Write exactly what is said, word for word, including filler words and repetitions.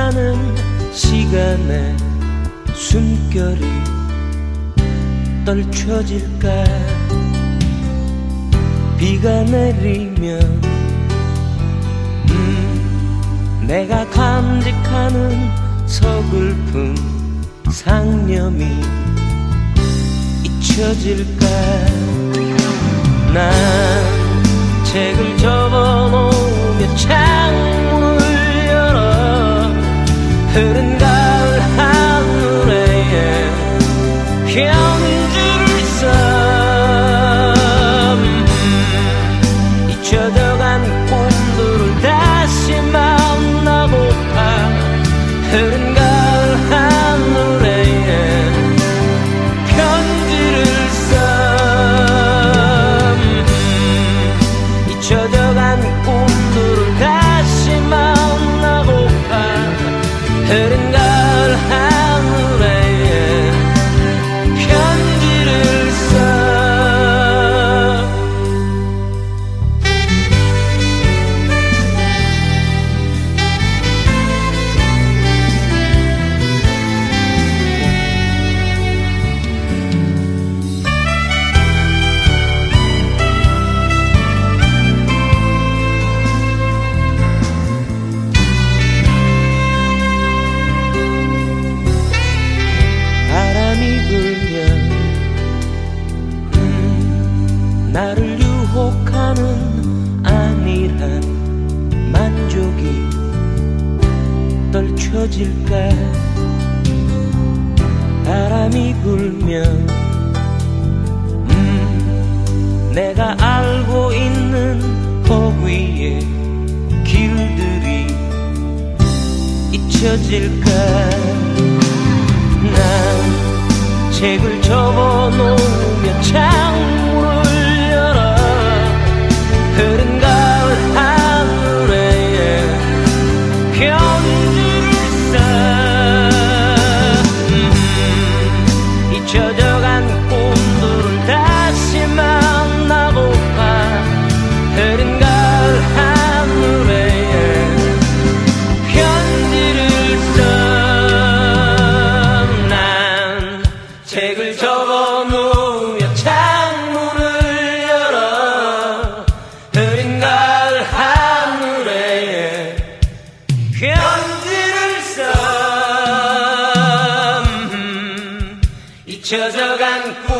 간직하는 시간에 숨결이 떨쳐질까. 비가 내리면 음, 내가 간직하는 서글픈 상념이 잊혀질까. 난 책을 접어놓으며 창문을 열어 흐른 가을 하늘에 편지를 써. 음, 잊혀져간 꿈들을 다시 만나고파. 흐른 가을 하늘에 편지를 써. 음, 잊혀져간 꿈들을 다시 만나고파. 흐른 가을 하늘에 편지를 써. 나를 유혹하는 안일한 만족이 떨쳐질까. 바람이 불면 음, 내가 알고 있는 거위의 길들이 잊혀질까. 난 책을 접어놓으며 창문을 흐른 가을 하늘에 편지를 써. 음, 잊혀져간 꿈들을 다시 만나고파. 흐른 가을 하늘에 편지를 써. 난 책을 접어놓으며 창문을 열어 흐린 가을 하늘에 편지를 써. 음, 잊혀져간 꿈